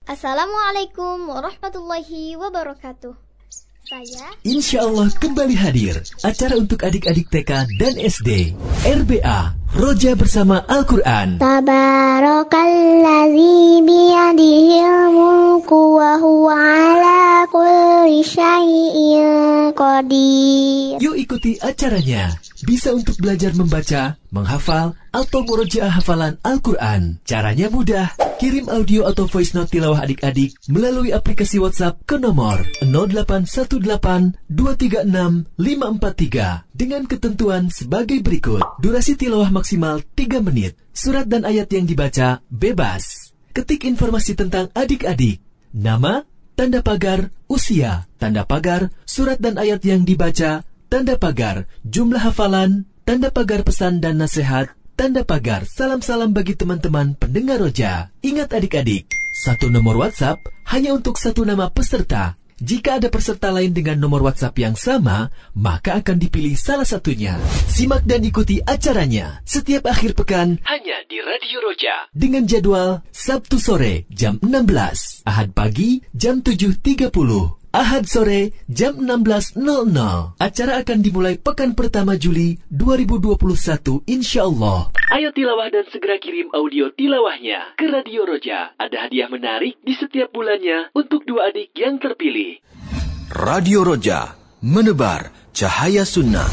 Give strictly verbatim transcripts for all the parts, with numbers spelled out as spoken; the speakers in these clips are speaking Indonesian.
Assalamualaikum warahmatullahi wabarakatuh. Saya Insya Allah kembali hadir acara untuk adik-adik T K dan S D R B A Roja Bersama Al-Quran. Tabarakalladzi biyadihil mulku wa huwa ala kulli syai'in qadir. Yuk ikuti acaranya. Bisa untuk belajar membaca, menghafal, atau murojaah hafalan Al-Quran. Caranya mudah. Kirim audio atau voice note tilawah adik-adik melalui aplikasi WhatsApp ke nomor nol delapan satu delapan dua tiga enam lima empat tiga dengan ketentuan sebagai berikut. Durasi tilawah maksimal tiga menit. Surat dan ayat yang dibaca bebas. Ketik informasi tentang adik-adik. Nama, tanda pagar, usia, tanda pagar, surat dan ayat yang dibaca, tanda pagar, jumlah hafalan, tanda pagar pesan dan nasihat, tanda pagar salam-salam bagi teman-teman pendengar Roja. Ingat adik-adik, satu nomor WhatsApp hanya untuk satu nama peserta. Jika ada peserta lain dengan nomor WhatsApp yang sama, maka akan dipilih salah satunya. Simak dan ikuti acaranya setiap akhir pekan hanya di Radio Roja. Dengan jadwal Sabtu sore jam enam belas, Ahad pagi jam tujuh tiga puluh. Ahad sore jam enam belas nol nol. Acara akan dimulai pekan pertama Juli dua ribu dua puluh satu insyaallah. Ayo tilawah dan segera kirim audio tilawahnya ke Radio Roja. Ada hadiah menarik di setiap bulannya untuk dua adik yang terpilih. Radio Roja, menebar cahaya sunnah.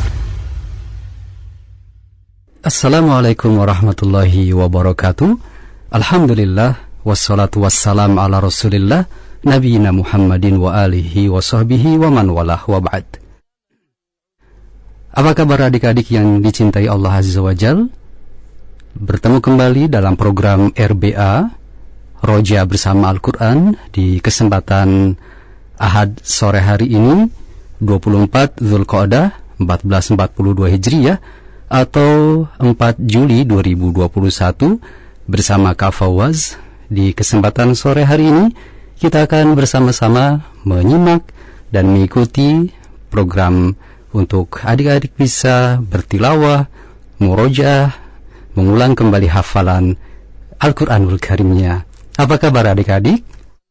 Assalamualaikum warahmatullahi wabarakatuh. Alhamdulillah, wassalatu wassalam ala rasulillah, Nabiina Muhammadin wa alihi wa sahbihi wa man walah wa ba'd. Apa kabar adik-adik yang dicintai Allah Azza wa Jal? Bertemu kembali dalam program R B A Roja Bersama Al-Quran di kesempatan Ahad sore hari ini dua puluh empat Dzulqa'dah seribu empat ratus empat puluh dua Hijriah atau empat Juli dua ribu dua puluh satu. Bersama Kak Fawaz. Di kesempatan sore hari ini kita akan bersama-sama menyimak dan mengikuti program untuk adik-adik bisa bertilawah, murojaah, mengulang kembali hafalan Al-Quranul Karimnya. Apa kabar adik-adik?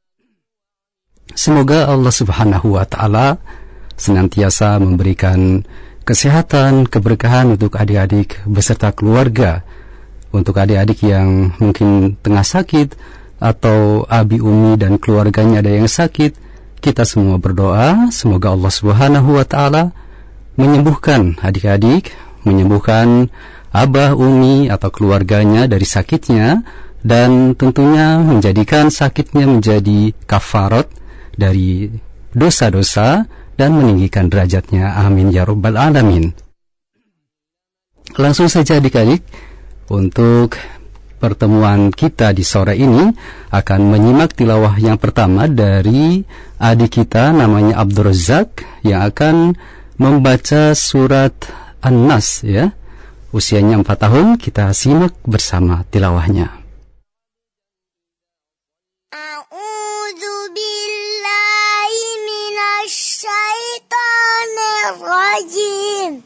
Semoga Allah Subhanahu wa Ta'ala senantiasa memberikan kesehatan, keberkahan untuk adik-adik beserta keluarga. Untuk adik-adik yang mungkin tengah sakit, atau abi umi dan keluarganya ada yang sakit, kita semua berdoa semoga Allah Subhanahu wa Ta'ala menyembuhkan adik-adik, menyembuhkan abah umi atau keluarganya dari sakitnya, dan tentunya menjadikan sakitnya menjadi kafarat dari dosa-dosa dan meninggikan derajatnya. Amin ya rabbal alamin. Langsung saja adik-adik, untuk pertemuan kita di sore ini akan menyimak tilawah yang pertama dari adik kita namanya Abdul Razak yang akan membaca surat An-Nas ya. Usianya empat tahun, kita simak bersama tilawahnya. A'udzu billahi minasy syaithanir rajim.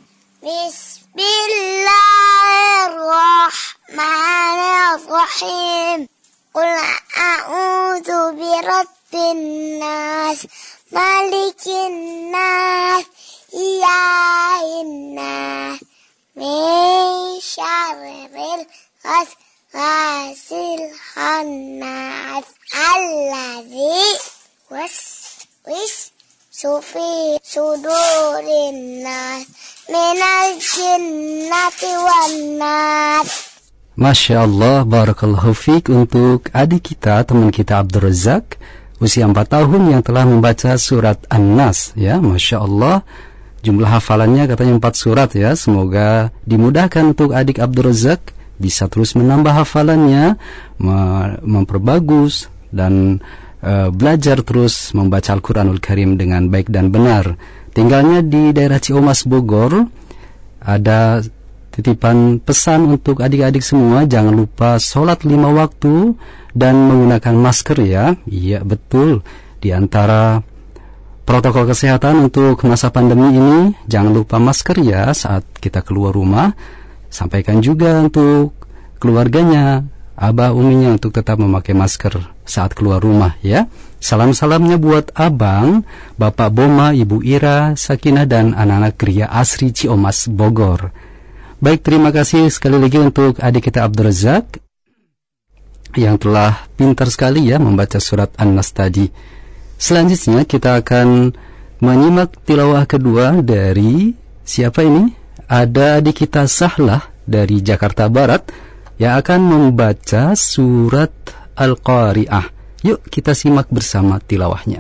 Bismillahirrahmanirrahim. Qul a'udzu birabbin nas, malikin nas, ilahin nas, min syarril ghasiil khannas, alladzi waswis sufi sudurin nas, minal jinnati wan nas. Masya Allah, barakallahu fiqh untuk adik kita, teman kita Abdul Razak, usia empat tahun yang telah membaca surat An-Nas ya. Masya Allah, jumlah hafalannya katanya empat surat ya. Semoga dimudahkan untuk adik Abdul Razak, bisa terus menambah hafalannya, memperbagus dan uh, belajar terus membaca Al-Quranul Karim dengan baik dan benar. Tinggalnya di daerah Ciamas Bogor. Ada titipan pesan untuk adik-adik semua, jangan lupa sholat lima waktu dan menggunakan masker ya. Iya betul, di antara protokol kesehatan untuk masa pandemi ini, jangan lupa masker ya saat kita keluar rumah. Sampaikan juga untuk keluarganya, abah uminya untuk tetap memakai masker saat keluar rumah ya. Salam-salamnya buat abang, Bapak Boma, Ibu Ira, Sakinah, dan anak-anak Gria Asri Ciomas, Bogor. Baik, terima kasih sekali lagi untuk adik kita Abdul Razak yang telah pintar sekali ya membaca surat An-Nas tadi. Selanjutnya kita akan menyimak tilawah kedua dari siapa ini? Ada adik kita Sahlah dari Jakarta Barat yang akan membaca surat Al-Qari'ah. Yuk kita simak bersama tilawahnya.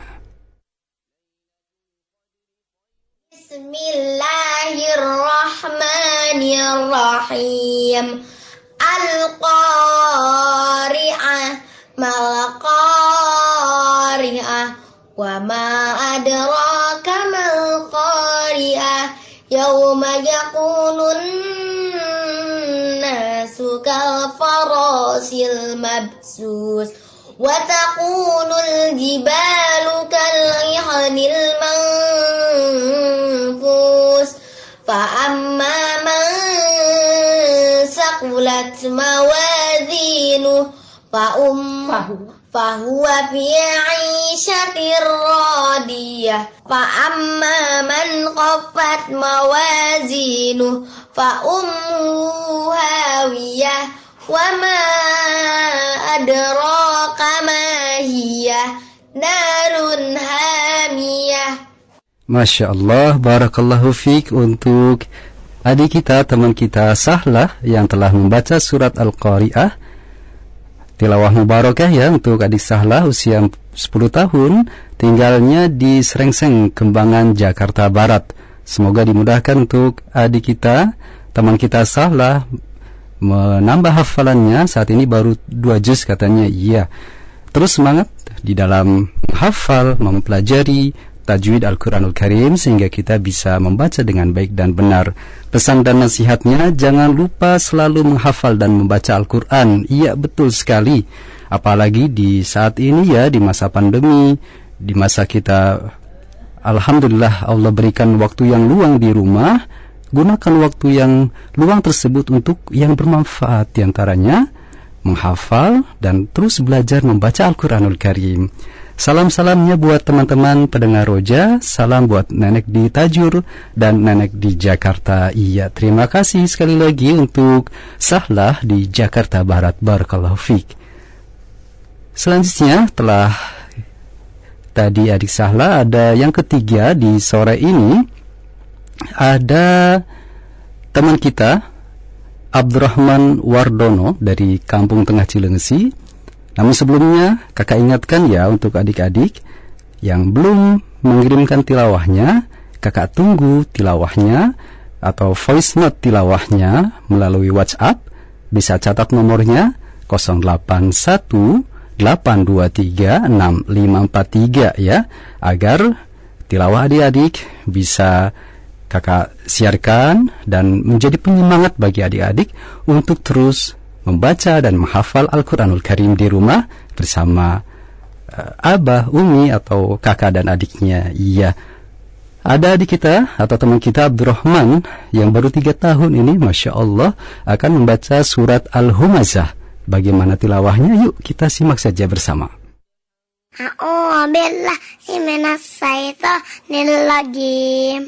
Bismillahirrahmanirrahim. Al-Qari'ah, mal-Qari'ah, wa ma adraka mal-Qari'ah, yawma yakunun nasu kal-farasil mabsus, wa takunul jibalu kal-ihnil manfus, fa amma man saqulat mawazinuh fa um fahuwa fi 'ishatir radiyah, fa amma man khaffat mawazinuh fa ummuhu hawiyah, wa ma adraka ma hiya narun hamiyah. Masya Allah, barakallahu fiik untuk adik kita, teman kita Sahlah yang telah membaca surat Al-Qari'ah. Tilawah mubarakah ya untuk adik Sahlah, usia sepuluh tahun, tinggalnya di Srengseng, Kembangan, Jakarta Barat. Semoga dimudahkan untuk adik kita, teman kita Sahlah, menambah hafalannya. Saat ini baru dua juz katanya. Iya, terus semangat di dalam menghafal, mempelajari tajwid Al-Quranul Karim sehingga kita bisa membaca dengan baik dan benar. Pesan dan nasihatnya, jangan lupa selalu menghafal dan membaca Al-Quran. Iya, betul sekali. Apalagi di saat ini ya, di masa pandemi, di masa kita alhamdulillah Allah berikan waktu yang luang di rumah. Gunakan waktu yang luang tersebut untuk yang bermanfaat, diantaranya menghafal dan terus belajar membaca Al-Quranul Karim. Salam-salamnya buat teman-teman pendengar Roja, salam buat nenek di Tajur dan nenek di Jakarta. Iya, terima kasih sekali lagi untuk Sahlah di Jakarta Barat. Barakallahu fiik. Selanjutnya, telah tadi adik Sahlah, ada yang ketiga di sore ini. Ada teman kita Abdurrahman Wardono dari Kampung Tengah Cilengsi. Namun sebelumnya kakak ingatkan ya untuk adik-adik yang belum mengirimkan tilawahnya, kakak tunggu tilawahnya atau voice note tilawahnya melalui WhatsApp. Bisa catat nomornya nol delapan satu delapan dua tiga enam lima empat tiga ya, agar tilawah adik-adik bisa kakak siarkan dan menjadi penyemangat bagi adik-adik untuk terus membaca dan menghafal Al-Quranul Karim di rumah bersama uh, abah, umi, atau kakak dan adiknya. Iya, ada adik kita atau teman kita Abdurrahman yang baru tiga tahun ini, Masya Allah, akan membaca surat Al-Humazah. Bagaimana tilawahnya? Yuk kita simak saja bersama. A'udzubillahi minasyaitonir rajim.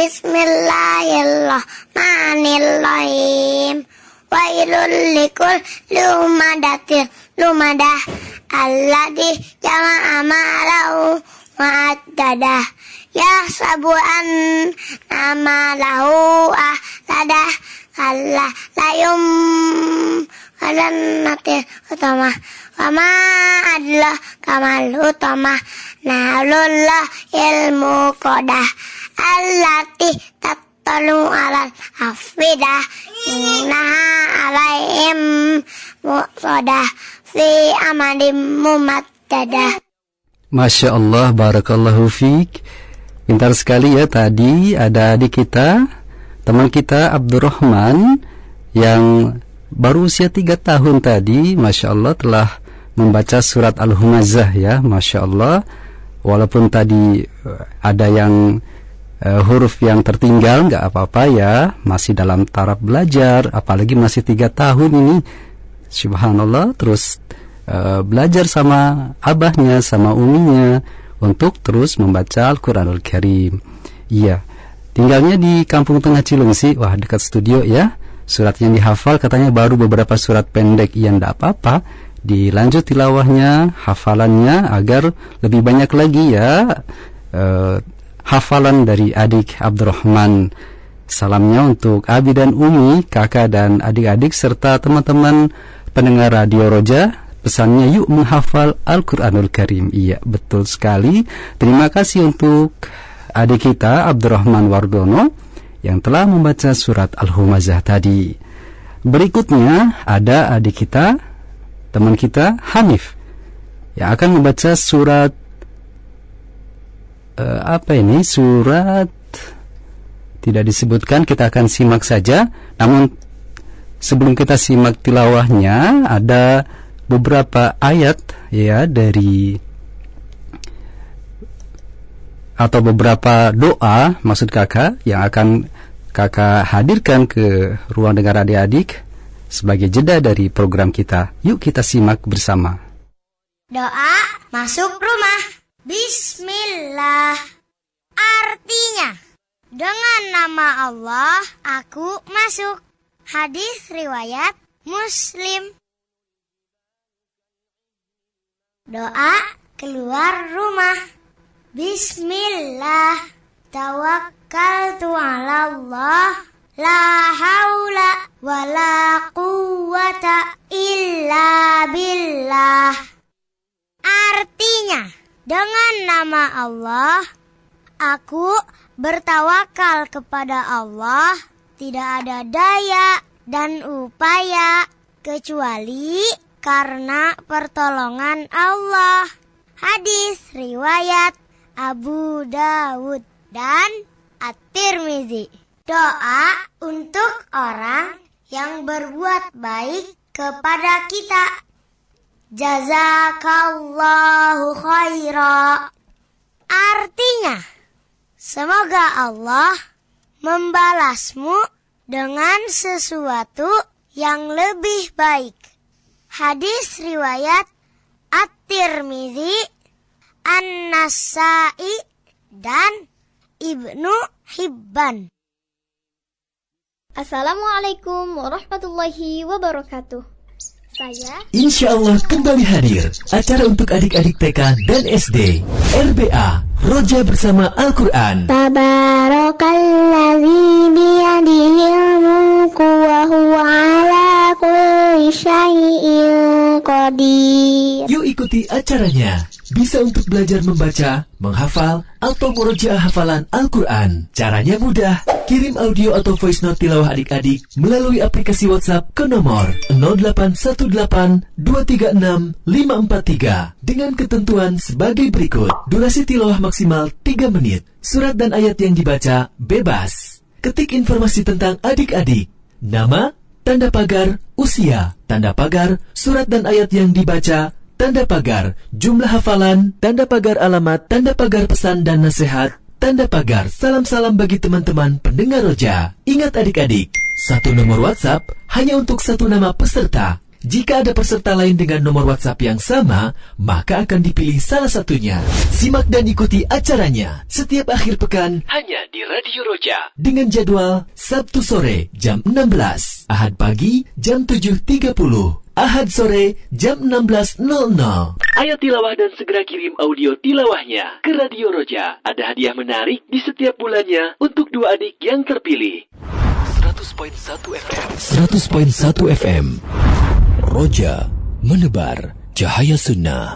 Bismillahirrahmanirrahim. Wailul likulli humadatin lumadah alladzi jama'a malahu wa addadah yahsabuan amalahu ahladah kalla layum alannatil utama wa ma adla kamal utama narullah ilmu qadah allati tattalu alal afidah innaha alaihim muqadah fi amadim mumaddadah. Masya Allah, barakallahu fiik. Pintar sekali ya. Tadi ada adik kita, teman kita Abdurrahman yang baru usia tiga tahun tadi, Masya Allah, telah membaca surat Al-Humazah ya. Masya Allah. Walaupun tadi ada yang Uh, huruf yang tertinggal, nggak apa-apa ya, masih dalam taraf belajar, apalagi masih tiga tahun ini. subhanallah, terus uh, belajar sama abahnya, sama uminya untuk terus membaca Al-Quranul Karim. Iya, tinggalnya di Kampung Tengah Cilengsi, wah dekat studio ya. Surat yang dihafal katanya baru beberapa surat pendek, ya ndak apa-apa, dilanjut tilawahnya, hafalannya agar lebih banyak lagi ya uh, hafalan dari adik Abdurrahman. Salamnya untuk Abi dan Umi, kakak dan adik-adik serta teman-teman pendengar Radio Roja. Pesannya yuk menghafal Al-Quranul Karim. Iya, betul sekali. Terima kasih untuk adik kita Abdurrahman Wardono yang telah membaca surat Al-Humazah tadi. Berikutnya ada adik kita, teman kita Hanif, yang akan membaca surat uh, apa ini? Surat tidak disebutkan, kita akan simak saja. Namun sebelum kita simak tilawahnya, ada beberapa ayat ya dari atau beberapa doa maksud kakak yang akan kakak hadirkan ke ruang dengar adik-adik sebagai jeda dari program kita. Yuk kita simak bersama. Doa masuk rumah. Bismillah. Artinya, dengan nama Allah aku masuk. Hadis riwayat Muslim. Doa keluar rumah. Bismillah. Tawakkaltu 'ala Allah. La haula wa la quwwata illa billah. Artinya, dengan nama Allah aku bertawakal kepada Allah. Tidak ada daya dan upaya kecuali karena pertolongan Allah. Hadis riwayat Abu Dawud dan At-Tirmizi. Doa untuk orang yang berbuat baik kepada kita. Jazakallahu khaira. Artinya, semoga Allah membalasmu dengan sesuatu yang lebih baik. Hadis riwayat At-Tirmizi, An-Nasa'i dan Ibnu Hibban. Assalamualaikum warahmatullahi wabarakatuh. Saya Insya Allah kembali hadir acara untuk adik-adik T K dan S D R B A Roja Bersama Al-Quran. Tabarakalladzi biyadihil mulku wa huwa ala kulli syai'in qadir. Yuk ikuti acaranya. Bisa untuk belajar membaca, menghafal, atau murojaah hafalan Al-Quran. Caranya mudah. Kirim audio atau voice note tilawah adik-adik melalui aplikasi WhatsApp ke nomor nol delapan satu delapan dua tiga enam lima empat tiga dengan ketentuan sebagai berikut. Durasi tilawah maksimal tiga menit. Surat dan ayat yang dibaca bebas. Ketik informasi tentang adik-adik. Nama, tanda pagar, usia, tanda pagar, surat dan ayat yang dibaca, tanda pagar, jumlah hafalan, tanda pagar alamat, tanda pagar pesan dan nasihat, tanda pagar salam-salam bagi teman-teman pendengar Roja. Ingat adik-adik, satu nomor WhatsApp hanya untuk satu nama peserta. Jika ada peserta lain dengan nomor WhatsApp yang sama, maka akan dipilih salah satunya. Simak dan ikuti acaranya setiap akhir pekan hanya di Radio Roja dengan jadwal Sabtu sore jam enam belas, Ahad pagi jam tujuh tiga puluh, Ahad sore jam enam belas nol nol. Ayo tilawah dan segera kirim audio tilawahnya ke Radio Roja. Ada hadiah menarik di setiap bulannya untuk dua adik yang terpilih. seratus koma satu F M seratus koma satu F M Roja menebar cahaya sunnah.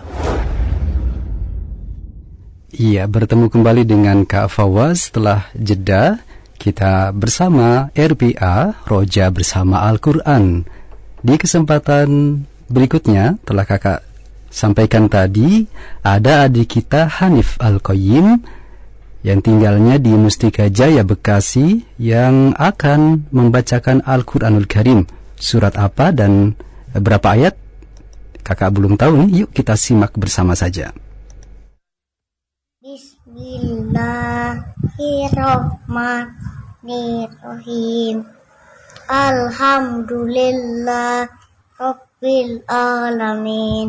Iya, bertemu kembali dengan Kak Fawaz setelah jeda. Kita bersama R B A Roja Bersama Al-Quran. Di kesempatan berikutnya telah kakak sampaikan tadi, ada adik kita Hanif Al-Qayyim yang tinggalnya di Mustika Jaya, Bekasi, yang akan membacakan Al-Quranul Karim. Surat apa dan berapa ayat? Kakak belum tahu nih, yuk kita simak bersama saja. Bismillahirrahmanirrahim. Alhamdulillah Rabbil alamin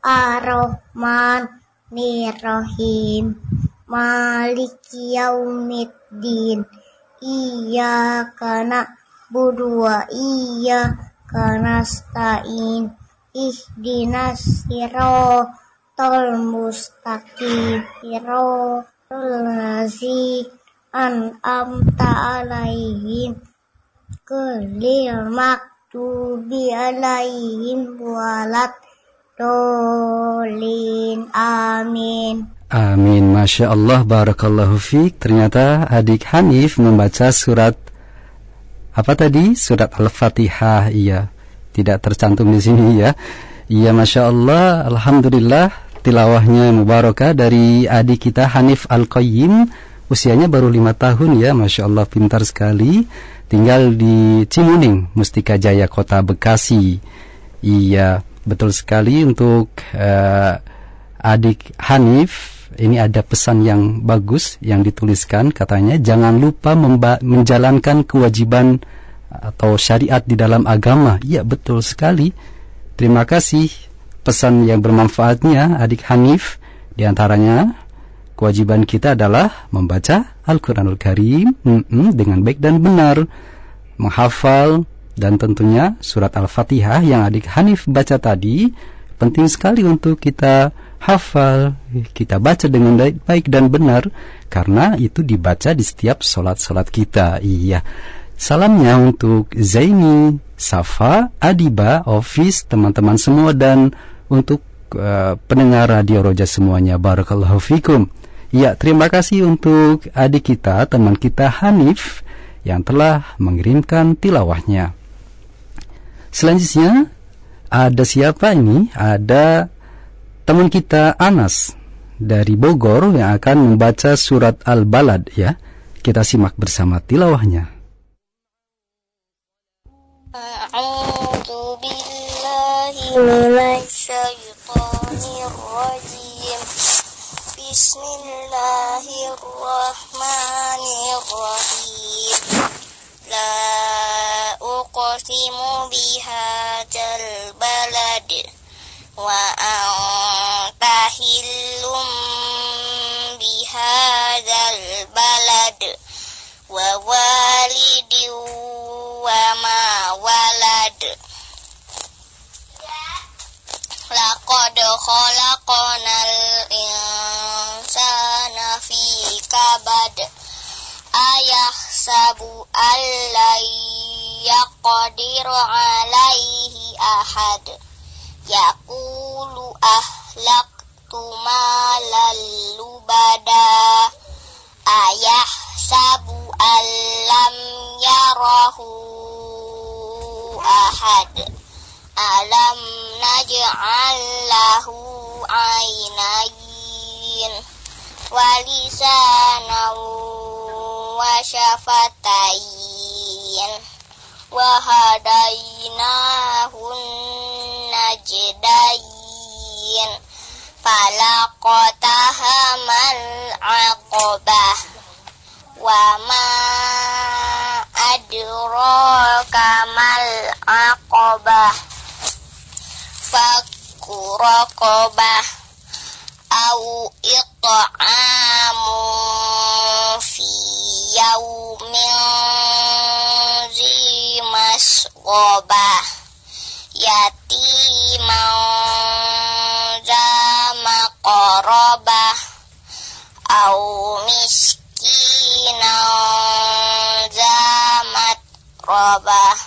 Ar-Rahmanir-Rahim Maliki yaumiddin Iyyaka na'budu wa iyyaka nasta'in Ihdinas siratal mustaqim Siratal ladzina an'amta 'alaihim ghairil maghdubi 'alaihim waladdallin. Amin. Amin. Masya Allah, barakallahu fiik. Ternyata adik Hanif membaca surat apa tadi? Surat Al-Fatihah. Iya, tidak tercantum di sini ya. Iya, Masya Allah. Alhamdulillah, tilawahnya mubarakah dari adik kita Hanif Al-Qayyim. Usianya baru lima tahun ya. Masya Allah, pintar sekali. Tinggal di Cimuning, Mustika Jaya, Kota Bekasi. Iya, betul sekali. Untuk uh, adik Hanif, ini ada pesan yang bagus yang dituliskan, katanya jangan lupa memba- menjalankan kewajiban atau syariat di dalam agama. Iya, betul sekali. Terima kasih pesan yang bermanfaatnya adik Hanif. Di antaranya kewajiban kita adalah membaca Al-Quranul Karim mm-mm, dengan baik dan benar, menghafal, dan tentunya surat Al-Fatihah yang adik Hanif baca tadi penting sekali untuk kita hafal, kita baca dengan baik dan benar, karena itu dibaca di setiap sholat-sholat kita. Iya. Salamnya untuk Zaini, Safa, Adiba, Office, teman-teman semua, dan untuk uh, pendengar Radio Roja semuanya. Barakallahu fikum. Ya, terima kasih untuk adik kita, teman kita Hanif yang telah mengirimkan tilawahnya. Selanjutnya ada siapa ini? Ada teman kita Anas dari Bogor yang akan membaca surat Al-Balad ya. Kita simak bersama tilawahnya. A'udzu billahi minasyaitonir rajim. Bismillahirrahmanirrahim. La uqsimu bihadzal balad wa anta hillum bihadzal balad wa walidin wa ma walad. Laqad khalaqnal insana fi kabad ayahsabu allai yaqdiru alaihi ahad yaqulu ahlaktu malal lubada ayahsabu allam yarahu ahad alam naj'al lahu aynayn walisanan wa syafatayn wa hadainahun najdayn falaqatahamal aqabah wa ma adraka mal aqabah fakku raqabah au it'amu fi yaumin zi masghobah yatiman za maqrabah au miskinan za matrabah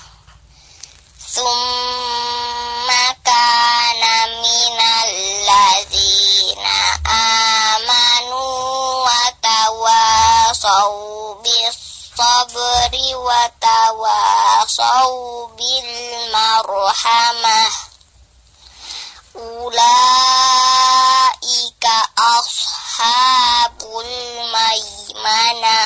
summa kana minal ladzina amanu wa tawasaw bis sabri wa tawasaw bil marhamah ulaika ashabul maimanah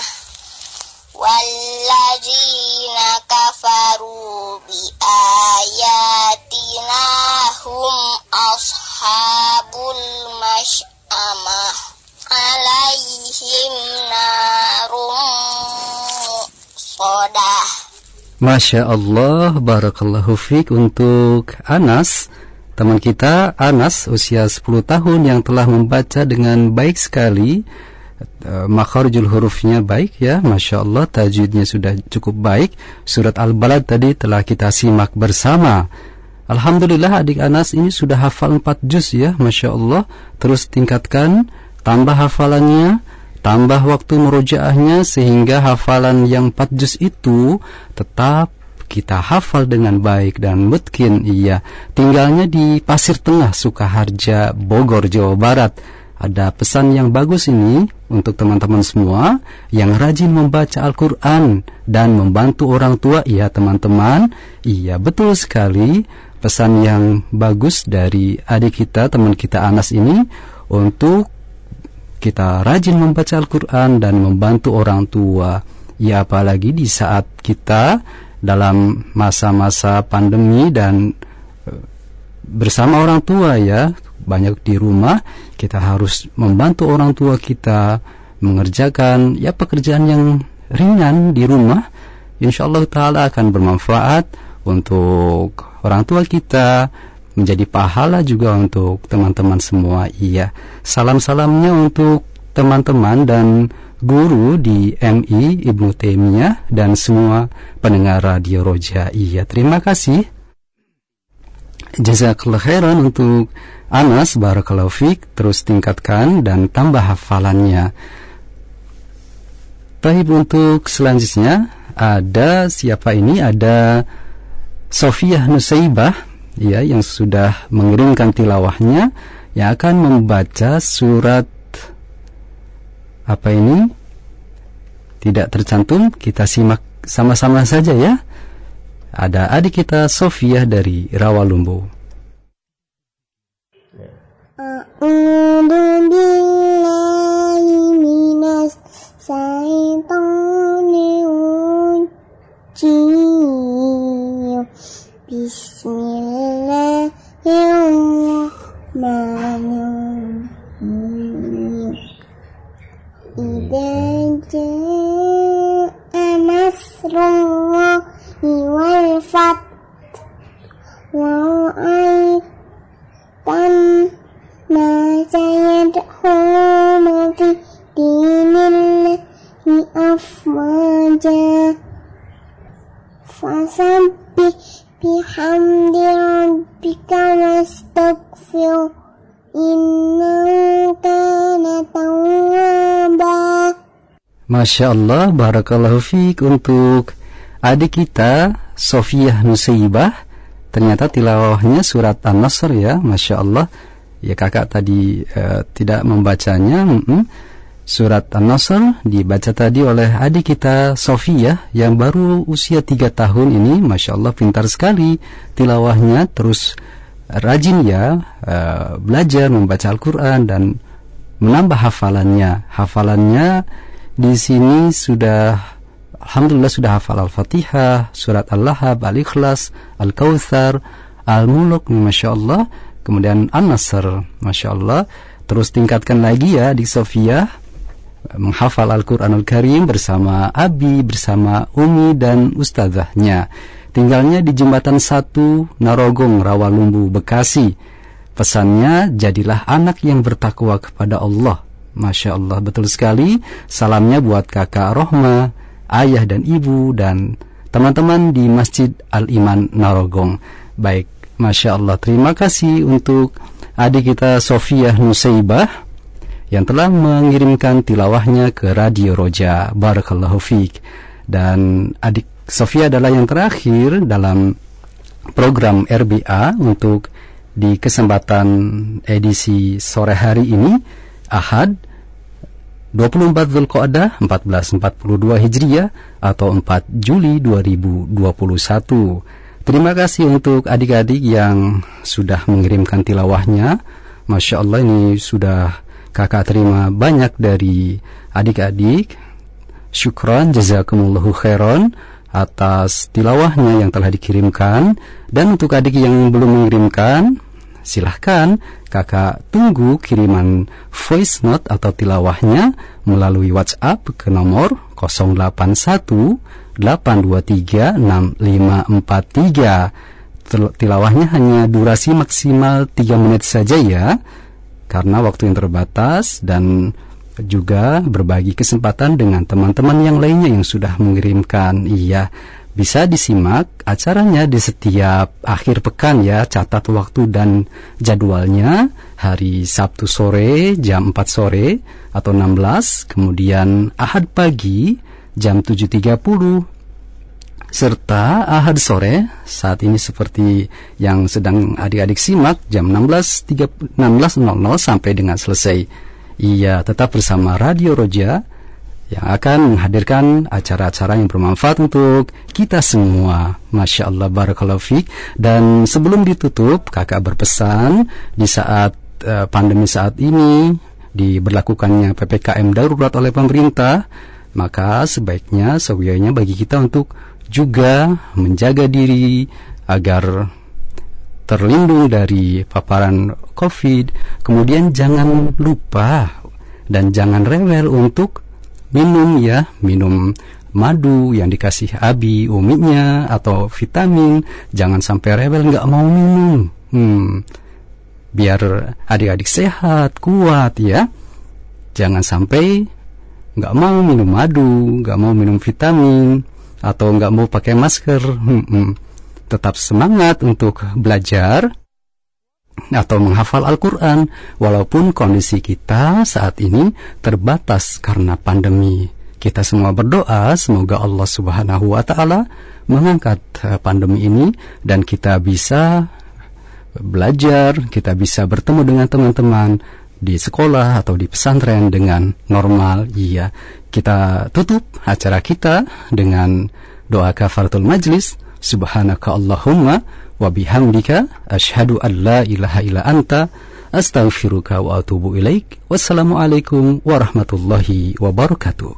walladzina kafaru bi ayatina hum ashabul masy'amah alaihim narum sodah. Masya Allah, barakallahu fiik untuk Anas, teman kita Anas usia sepuluh tahun yang telah membaca dengan baik sekali, uh, makharijul hurufnya baik ya, Masya Allah, tajwidnya sudah cukup baik. Surat Al-Balad tadi telah kita simak bersama. Alhamdulillah adik Anas ini sudah hafal empat juz ya, Masya Allah. Terus tingkatkan, tambah hafalannya, tambah waktu murojaahnya, sehingga hafalan yang empat juz itu tetap kita hafal dengan baik. Dan mungkin iya tinggalnya di Pasir Tengah, Sukaharja, Bogor, Jawa Barat. Ada pesan yang bagus ini untuk teman-teman semua yang rajin membaca Al-Quran dan membantu orang tua. Iya teman-teman, iya betul sekali. Pesan yang bagus dari adik kita, teman kita Anas ini, untuk kita rajin membaca Al-Quran dan membantu orang tua. Ya apalagi di saat kita dalam masa-masa pandemi dan bersama orang tua ya, banyak di rumah, kita harus membantu orang tua kita mengerjakan ya pekerjaan yang ringan di rumah. InsyaAllah ta'ala akan bermanfaat untuk orang tua kita, menjadi pahala juga untuk teman-teman semua. Iya, salam-salamnya untuk teman-teman dan guru di M I Ibnu Taimiyah dan semua pendengar Radio Roja. Iya, terima kasih. Jazakallah khairan untuk Anas, barakallahu fiik. Terus tingkatkan dan tambah hafalannya. Baik, untuk selanjutnya ada siapa ini? Ada Sofiyah Nusaibah ya, yang sudah mengirimkan tilawahnya, yang akan membaca surat apa ini? Tidak tercantum, kita simak sama-sama saja ya. Ada adik kita Sofiyah dari Rawalumbu. A'udzu billahi minas syaitonir rajim. Bismillahirrahmanirrahim. Idza jaa'a nasrullahi wal fath wa ra'aitan nasa yadkhuluna fi dinillahi afwaja fasabbih bihamdi rabbika wastaghfir innahu kana tawwaba. Masya Allah, barakallahu fiik untuk adik kita Sofiyah Nusaibah. Ternyata tilawahnya surat An-Nasr ya, Masya Allah. Ya kakak tadi uh, tidak membacanya. Mm-mm. Surat An-Nasr dibaca tadi oleh adik kita Sofiyah yang baru usia tiga tahun ini. Masya Allah, pintar sekali tilawahnya. Terus rajin ya uh, belajar membaca Al-Quran dan menambah hafalannya. Hafalannya di sini sudah, alhamdulillah sudah hafal Al-Fatihah, surat Al-Lahab, Al-Ikhlas, Al-Kautsar, Al-Mulk, Masya Allah. Kemudian An-Nasr, Masya Allah. Terus tingkatkan lagi ya adik Sofiyah, menghafal Al-Quranul Karim bersama Abi, bersama Umi dan ustazahnya. Tinggalnya di Jembatan satu, Narogong, Rawalumbu, Bekasi. Pesannya, jadilah anak yang bertakwa kepada Allah. Masya Allah, betul sekali. Salamnya buat kakak Rohma, ayah dan ibu, dan teman-teman di Masjid Al-Iman Narogong. Baik, Masya Allah, terima kasih untuk adik kita Sofiyah Nusaibah yang telah mengirimkan tilawahnya ke Radio Roja. Barakallahu fiik. Dan adik Sofia adalah yang terakhir dalam program R B A untuk di kesempatan edisi sore hari ini, Ahad dua puluh empat Dzulqa'dah seribu empat ratus empat puluh dua Hijriah atau empat Juli dua ribu dua puluh satu. Terima kasih untuk adik-adik yang sudah mengirimkan tilawahnya. Masya Allah, ini sudah kakak terima banyak dari adik-adik. Syukran, jazakumullahu khairan atas tilawahnya yang telah dikirimkan. Dan untuk adik yang belum mengirimkan, silahkan kakak tunggu kiriman voice note atau tilawahnya melalui WhatsApp ke nomor nol delapan satu delapan dua tiga enam lima empat tiga. Tilawahnya hanya durasi maksimal tiga menit saja ya, karena waktu yang terbatas, dan juga berbagi kesempatan dengan teman-teman yang lainnya yang sudah mengirimkan. Iya, bisa disimak acaranya di setiap akhir pekan ya. Catat waktu dan jadwalnya: hari Sabtu sore jam empat sore atau enam belas, kemudian Ahad pagi jam tujuh tiga puluh, serta Ahad sore saat ini seperti yang sedang adik-adik simak jam enam belas sampai dengan selesai. Iya, tetap bersama Radio Roja yang akan menghadirkan acara-acara yang bermanfaat untuk kita semua. Masya Allah, barakallahu fiik. Dan sebelum ditutup, kakak berpesan, di saat uh, pandemi saat ini, diberlakukannya P P K M darurat oleh pemerintah, maka sebaiknya, sewianya bagi kita untuk juga menjaga diri agar terlindung dari paparan COVID. Kemudian jangan lupa dan jangan rewel untuk minum ya, minum madu yang dikasih abi, uminya, atau vitamin. Jangan sampai rewel nggak mau minum. Hmm, biar adik-adik sehat, kuat ya. Jangan sampai nggak mau minum madu, nggak mau minum vitamin, atau nggak mau pakai masker. Hmm, hmm. Tetap semangat untuk belajar atau menghafal Al-Quran, walaupun kondisi kita saat ini terbatas karena pandemi. Kita semua berdoa semoga Allah Subhanahu wa Ta'ala mengangkat pandemi ini dan kita bisa belajar, kita bisa bertemu dengan teman-teman di sekolah atau di pesantren dengan normal. Iya, kita tutup acara kita dengan doa kafaratul majlis. Subhanaka Allahumma wa bihamdika asyhadu an la ilaha illa anta astaghfiruka wa atubu ilaik. Wassalamualaikum warahmatullahi wabarakatuh.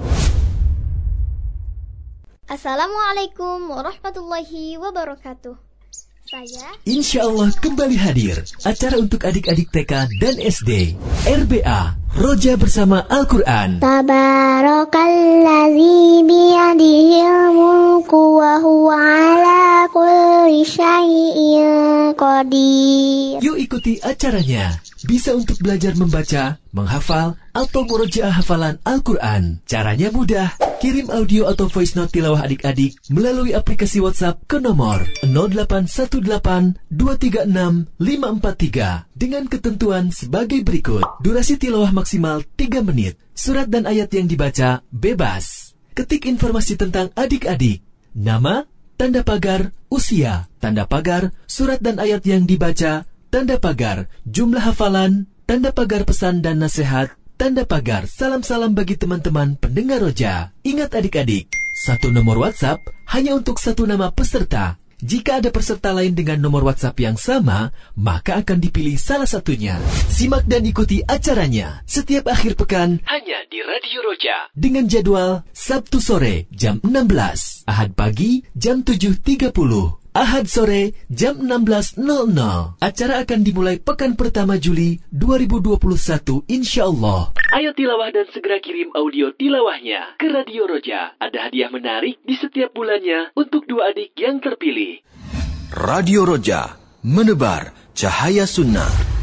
Assalamualaikum warahmatullahi wabarakatuh. Saya Insya Allah kembali hadir acara untuk adik-adik T K dan S D R B A Roja Bersama Al-Quran. Tabarakalladzi biyadihil mulku wa huwa ala kulli syai'in qadir. Yuk ikuti acaranya. Bisa untuk belajar membaca, menghafal, atau murojaah hafalan Al-Quran. Caranya mudah. Kirim audio atau voice note tilawah adik-adik melalui aplikasi WhatsApp ke nomor nol delapan satu delapan dua tiga enam lima empat tiga dengan ketentuan sebagai berikut. Durasi tilawah maksimal tiga menit. Surat dan ayat yang dibaca bebas. Ketik informasi tentang adik-adik. Nama, tanda pagar, usia, tanda pagar, surat dan ayat yang dibaca, tanda pagar, jumlah hafalan, tanda pagar pesan dan nasihat, tanda pagar salam-salam bagi teman-teman pendengar Roja. Ingat adik-adik, satu nomor WhatsApp hanya untuk satu nama peserta. Jika ada peserta lain dengan nomor WhatsApp yang sama, maka akan dipilih salah satunya. Simak dan ikuti acaranya setiap akhir pekan hanya di Radio Roja dengan jadwal Sabtu sore jam enam belas, Ahad pagi jam tujuh tiga puluh, Ahad sore jam enam belas nol nol. Acara akan dimulai pekan pertama Juli dua ribu dua puluh satu insyaallah. Ayo tilawah dan segera kirim audio tilawahnya ke Radio Roja. Ada hadiah menarik di setiap bulannya untuk dua adik yang terpilih. Radio Roja, menebar cahaya sunnah.